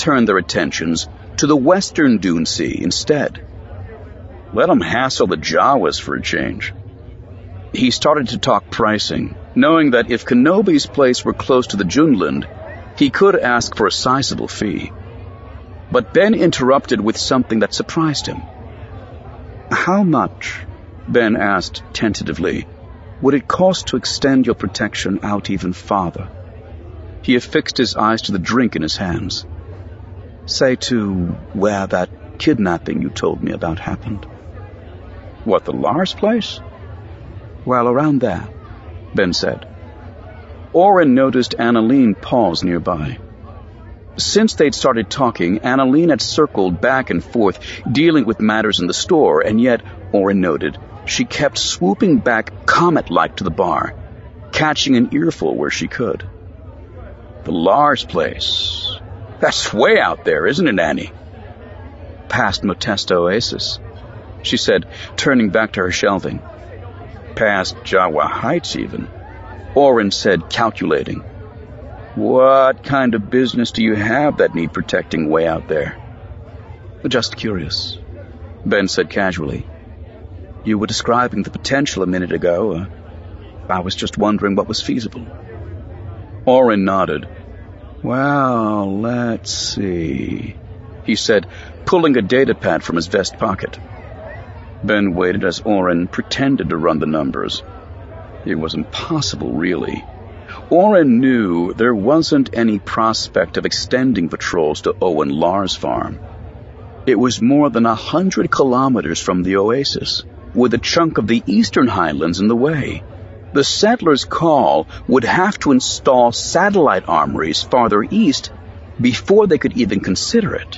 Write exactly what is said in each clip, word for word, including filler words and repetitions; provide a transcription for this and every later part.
turned their attentions to the western Dune Sea instead. Let them hassle the Jawas for a change. He started to talk pricing, knowing that if Kenobi's place were close to the Junland, he could ask for a sizable fee. But Ben interrupted with something that surprised him. "How much," Ben asked tentatively, "would it cost to extend your protection out even farther?" He affixed his eyes to the drink in his hands. "Say to where that kidnapping you told me about happened." "What, the Lars place?" "Well, around there," Ben said. Oren noticed Annalene pause nearby. Since they'd started talking, Annalene had circled back and forth, dealing with matters in the store, and yet, Oren noted, she kept swooping back comet-like to the bar, catching an earful where she could. "The Lars place. That's way out there, isn't it, Annie?" "Past Motesta Oasis," she said, turning back to her shelving. "Past Jawa Heights, even," Oren said, calculating. "What kind of business do you have that need protecting way out there?" "Just curious," Ben said casually. "You were describing the potential a minute ago. Uh, I was just wondering what was feasible." Oren nodded. "Well, let's see," he said, pulling a datapad from his vest pocket. Ben waited as Oren pretended to run the numbers. It was impossible, really. Oren knew there wasn't any prospect of extending patrols to Owen Lars' farm. It was more than a hundred kilometers from the oasis, with a chunk of the eastern highlands in the way. The settlers' call would have to install satellite armories farther east before they could even consider it.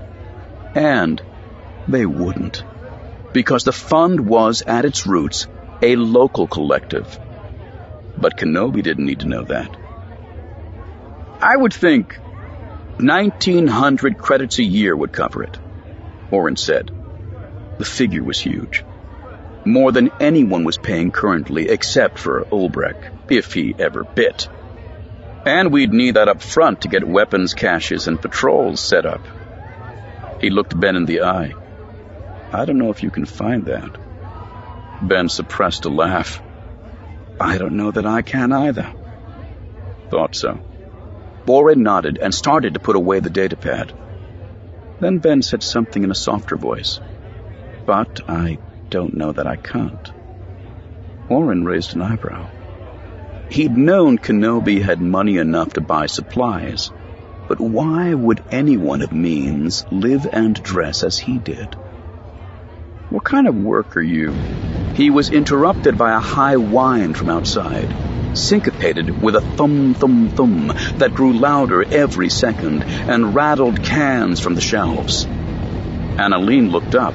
And they wouldn't, because the fund was, at its roots, a local collective. But Kenobi didn't need to know that. "I would think nineteen hundred credits a year would cover it," Oren said. The figure was huge. More than anyone was paying currently, except for Ulbrich, if he ever bit. And we'd need that up front to get weapons caches and patrols set up. He looked Ben in the eye. "I don't know if you can find that." Ben suppressed a laugh. "I don't know that I can either." "Thought so." Oren nodded and started to put away the datapad. Then Ben said something in a softer voice. "But I don't know that I can't." Oren raised an eyebrow. He'd known Kenobi had money enough to buy supplies, but why would anyone of means live and dress as he did? "What kind of work are you?" He was interrupted by a high whine from outside, syncopated with a thum-thum-thum that grew louder every second and rattled cans from the shelves. Annalene looked up.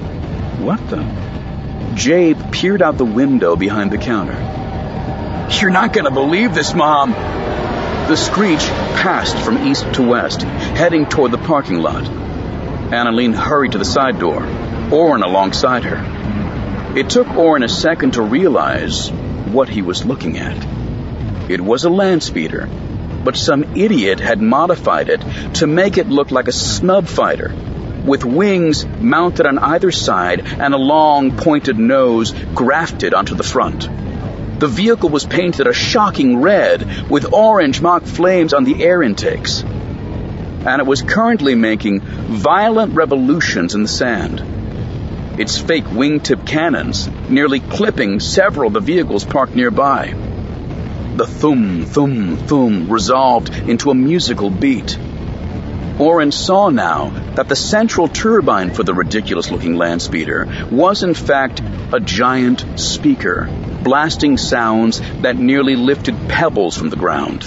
"What the?" Jabe peered out the window behind the counter. "You're not going to believe this, Mom!" The screech passed from east to west, heading toward the parking lot. Annalene hurried to the side door, Oren alongside her. It took Oren a second to realize what he was looking at. It was a land speeder, but some idiot had modified it to make it look like a snub fighter, with wings mounted on either side and a long, pointed nose grafted onto the front. The vehicle was painted a shocking red, with orange mock flames on the air intakes. And it was currently making violent revolutions in the sand. Its fake wingtip cannons nearly clipping several of the vehicles parked nearby. The thum, thum, thum resolved into a musical beat. Oren saw now that the central turbine for the ridiculous-looking land speeder was in fact a giant speaker, blasting sounds that nearly lifted pebbles from the ground.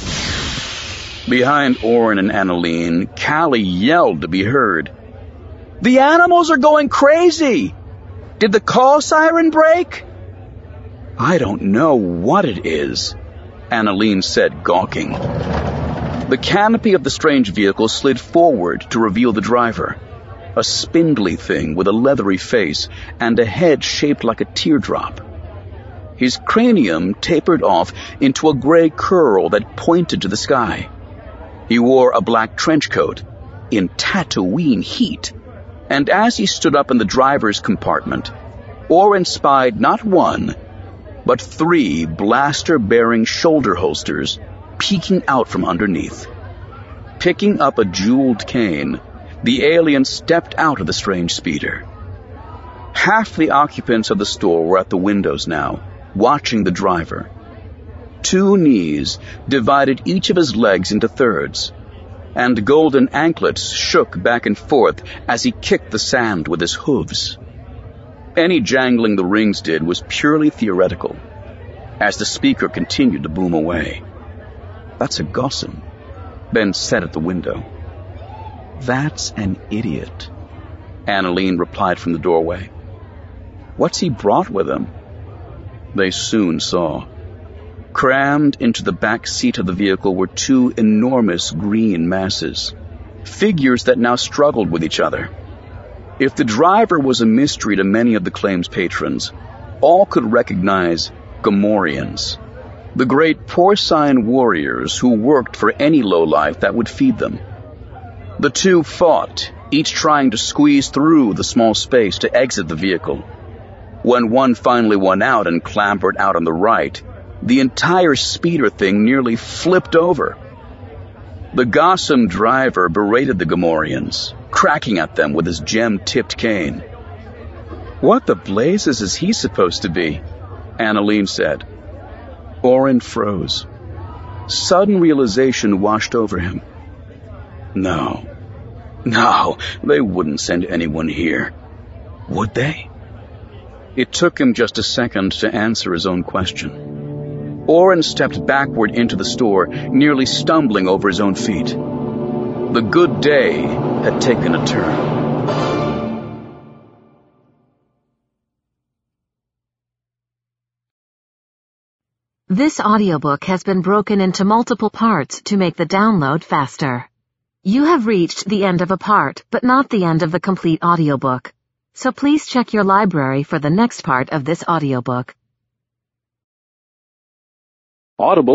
Behind Oren and Annalene, Callie yelled to be heard. "The animals are going crazy! Did the call siren break?" "I don't know what it is," Annalene said, gawking. The canopy of the strange vehicle slid forward to reveal the driver, a spindly thing with a leathery face and a head shaped like a teardrop. His cranium tapered off into a gray curl that pointed to the sky. He wore a black trench coat, in Tatooine heat, and as he stood up in the driver's compartment, Oren spied not one, but three blaster-bearing shoulder holsters peeking out from underneath. Picking up a jeweled cane, the alien stepped out of the strange speeder. Half the occupants of the store were at the windows now, watching the driver. Two knees divided each of his legs into thirds, and golden anklets shook back and forth as he kicked the sand with his hooves. Any jangling the rings did was purely theoretical, as the speaker continued to boom away. "That's a Gossan," Ben said at the window. "That's an idiot," Annalene replied from the doorway. "What's he brought with him?" They soon saw. Crammed into the back seat of the vehicle were two enormous green masses, figures that now struggled with each other. If the driver was a mystery to many of the claim's patrons, all could recognize Gamorreans, the great porcine warriors who worked for any lowlife that would feed them. The two fought, each trying to squeeze through the small space to exit the vehicle. When one finally won out and clambered out on the right, the entire speeder thing nearly flipped over. The Gossan driver berated the Gamorreans, cracking at them with his gem-tipped cane. "What the blazes is he supposed to be?" Annalene said. Oren froze. Sudden realization washed over him. No, no, they wouldn't send anyone here, would they? It took him just a second to answer his own question. Oren stepped backward into the store, nearly stumbling over his own feet. The good day had taken a turn. This audiobook has been broken into multiple parts to make the download faster. You have reached the end of a part, but not the end of the complete audiobook. So please check your library for the next part of this audiobook. Audible